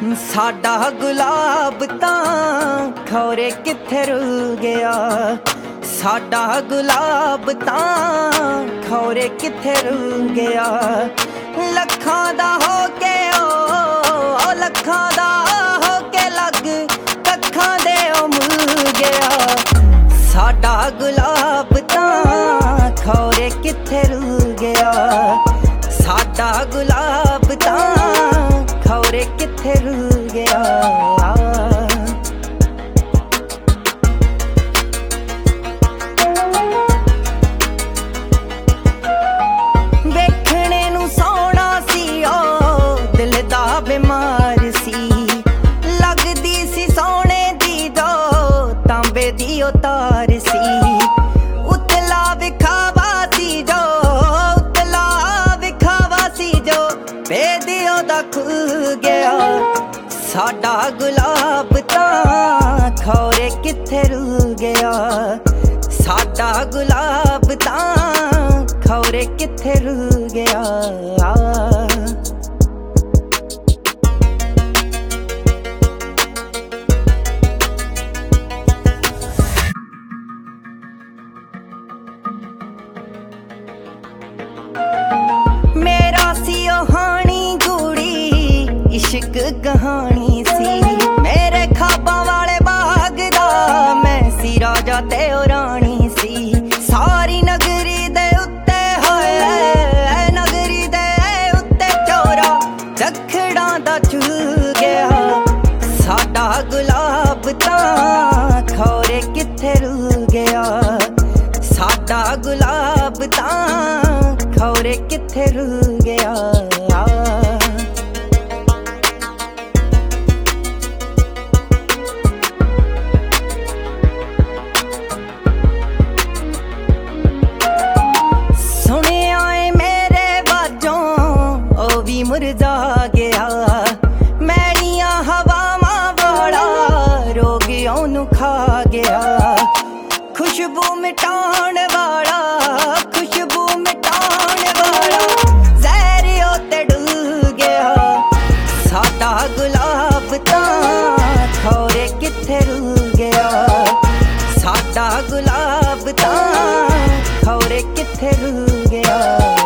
ਸਾਡਾ ਗੁਲਾਬ ਤਾਂ ਖੌਰੇ ਕਿੱਥੇ ਰੁਲ ਗਿਆ। ਸਾਡਾ ਗੁਲਾਬ ਤਾਂ ਖੌਰੇ ਕਿੱਥੇ ਰੁਲ ਗਿਆ। ਲੱਖਾਂ ਦਾ ਹੋ ਕੇ ਉਹ ਲੱਖਾਂ ਦਾ ਹੋ ਕੇ ਲੱਗ ਕੱਖਾਂ ਦੇ ਉਹ ਮੁੱਲ ਗਿਆ। ਸਾਡਾ ਗੁਲਾਬ ਤਾਂ ਖੌਰੇ ਕਿੱਥੇ ਰੁਲ ਗਿਆ। ਸਾਡਾ ਗੁਲਾਬ ਤਾਂ ਖੌਰੇ ਕਿੱਥੇ ਰੁਲ ਗਿਆ। ਵੇਖਣੇ ਨੂੰ ਸੋਹਣਾ ਸੀ ਉਹ ਦਿਲ ਦਾ ਬਿਮਾਰ ਸੀ। ਲੱਗਦੀ ਸੀ ਸੋਹਣੇ ਦੀ ਜੋ ਤਾਂਬੇ ਦੀ ਉਹ ਤਾਰ ਸੀ। ਉਤਲਾ ਵਿਖਾਵਾ ਸੀ ਜੋ ਉਤਲਾ ਵਿਖਾਵਾ ਸੀ ਜੋ ਬੇਦੀ ਉਹਦਾ ਖੁੱਲ ਗਿਆ। ਸਾਡਾ ਗੁਲਾਬ ਤਾਂ ਖੌਰੇ ਕਿੱਥੇ ਰੁਲ ਗਿਆ। ਸਾਡਾ ਗੁਲਾਬ ਤਾਂ ਖੌਰੇ ਕਿੱਥੇ ਰੁਲ ਗਿਆ। ਮੇਰਾ ਸੀ ਉਹ ਹਾਣੀ ਗੂੜੀ ਇਸ਼ਕ ਕਹਾਣੀ ਸੀ। ਮੇਰੇ ਖਾਬਾਂ ਵਾਲੇ ਬਾਗ ਦਾ ਮੈਂ ਸੀ ਰਾਜਾ ਤੇ ਉਹ ਰਾਣੀ ਸੀ। ਸਾਰੀ ਨਗਰੀ ਦੇ ਉੱਤੇ ਹੋਏ ਨਗਰੀ ਦੇ ਉੱਤੇ ਚੋਰਾ ਚੱਖੜਾਂ ਦਾ ਝੁੱਲ ਗਿਆ। ਸਾਡਾ ਗੁਲਾਬ ਤਾਂ ਖੌਰੇ ਕਿੱਥੇ ਰੁਲ ਗਿਆ। ਸਾਡਾ ਗੁਲਾਬ ਤਾਂ ਖੌਰੇ ਕਿੱਥੇ ਰੁਲ ਗਿਆ। ਸੁਣਿਆ ਏ ਮੇਰੇ ਬਾਝੋਂ ਉਹ ਵੀ ਮੁਰਝਾ ਗਿਆ। ਮੈਲੀਆਂ ਹਵਾਵਾਂ ਵਾਲਾ ਰੋਗ ਉਹਨੂੰ ਖਾ ਗਿਆ। ਖੁਸ਼ਬੂ ਮਿਟਾਉਣ ਵਾਲਾ ਖੁਸ਼ਬੂ ਮਿਟਾਉਣ ਵਾਲਾ ਜ਼ਹਿਰ ਉੱਤੇ ਡੁੱਲ ਗਿਆ। ਸਾਡਾ ਗੁਲਾਬ ਤਾਂ ਖੌਰੇ ਕਿੱਥੇ ਰੁਲ ਗਿਆ। ਸਾਡਾ ਗੁਲਾਬ ਤਾਂ ਖੌਰੇ ਕਿੱਥੇ ਰੁਲ ਗਿਆ।